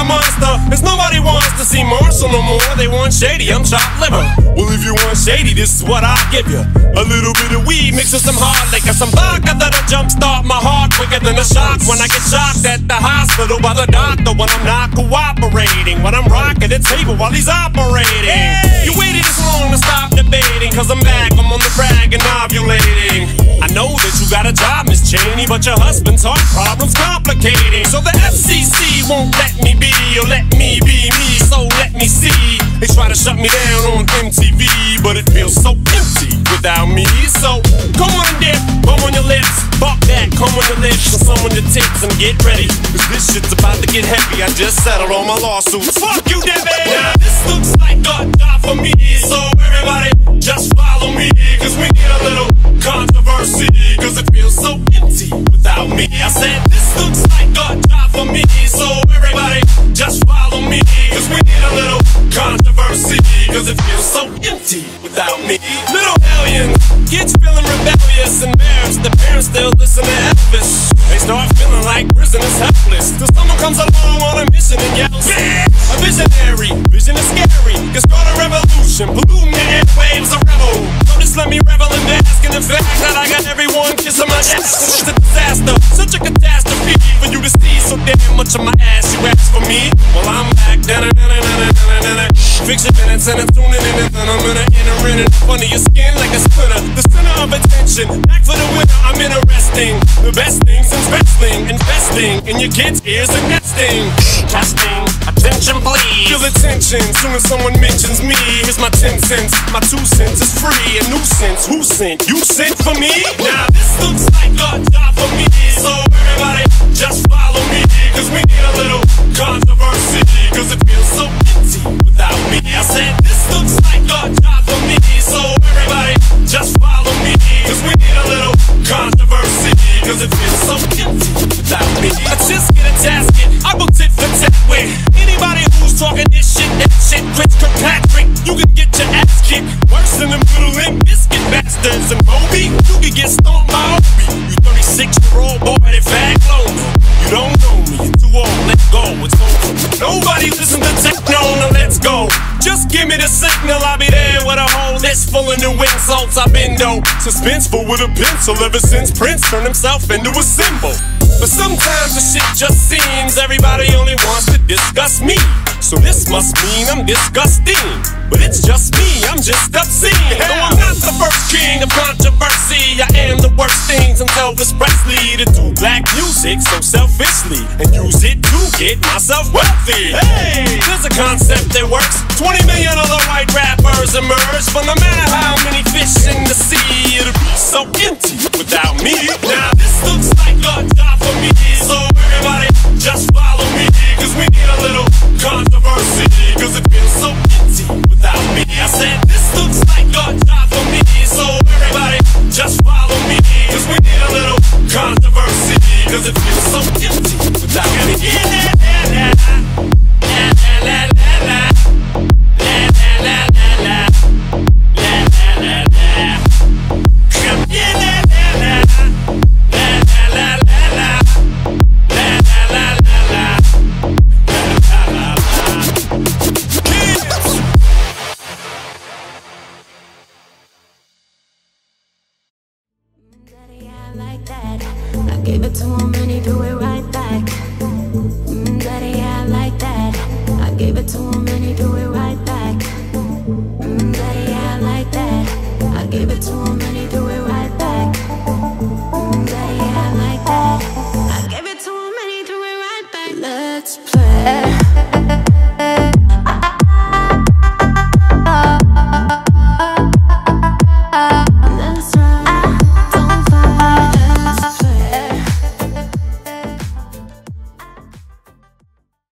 a monster, cause nobody wants to see Marshall no more. They want shady, I'm chopped liver. Well, if you want shady, this is what I'll give you. A little bit of weed mixed with some hard liquor, some vodka that'll jumpstart my heart quicker than a shock when I get shocked at the hospital by the doctor when I'm not cooperating, when I'm rocking the table while he's operating. Hey! You waited this long to stop debating, cause I'm back, I'm on the brag and ovulating. I know that you got a job, Miss Cheney, but your husband's heart problem's complicating. So the FCC won't let me be, or let me be me, so let me see. They try to shut me down on MTV, but it feels so empty without me. So come on and dip, bum on your lips, fuck that, come on your lips, and some on your tits, and get ready, cause this shit's about to get heavy. I just settled all my lawsuits. Fuck you, Debbie! Now this looks like a job for me, so everybody just follow me, cause we need a little controversy, cause it feels so empty without me. I said this looks like a job for me, so everybody just follow me, cause we need a little controversy, cause it feels so empty without me. Little hellions, kids feeling rebellious, embarrassed, the parents still listen to Elvis. They start feeling like prisoners helpless, till someone comes along on a mission and yells, a visionary, vision is scary, can start a revolution, polluting the airwaves, a rebel. So just let me revel and bask in the fact that I got everyone kissing my ass. It's a disaster, such a catastrophe for you to see so damn much of my ass. You ask for me, well I'm back. Fix your minutes and I'm tuning in, and then I'm gonna enter in it up under your skin like a splinter. The center of attention, back for the winner. I'm interesting, the best things in wrestling, investing in your kids' ears and nesting. Testing, attention please. Feel attention, soon as someone mentions me. Here's my 10 cents, my 2 cents is free. A nuisance, who sent? You sent for me? Now this looks like a job for me, so everybody just follow me, cause we need a little controversy, cause it feels so empty without me. I said this looks like a job for me, so everybody just follow me, cause we need a little controversy, cause it feels so empty without me. I just get a tasket, I booked it for tat with anybody who's talking this shit, that shit. Chris Kirkpatrick, you can get your ass kicked worse than the Middle Limp Biscuit bastards. And Moby, you can get stomped by Obi. You 36-year-old boy that fag low. You don't know me, you're too old, let go, it's over. Nobody listen to techno, now let's go. Just give me the signal, I'll be there with a whole list full of new insults. I've been dope, suspenseful with a pencil ever since Prince turned himself into a symbol. But sometimes the shit just seems everybody only wants to discuss me. So this must mean I'm disgusting, but it's just me, I'm just obscene. Though I'm not the first king of controversy, I am the worst thing since Elvis Presley to do black music so selfishly and use it to get myself wealthy. Hey, there's a concept that works. 20 million other white rappers emerge, but no matter how many fish in the sea, it'll be so empty without me. Now this looks like a job for me, so everybody just follow me, cause we need a little controversy, cause it feels so empty without me. I said this looks like a job for me, so everybody just follow me, cause we need a little controversy, cause it feels so empty without me. Give it to him and he do it right back. Daddy, I like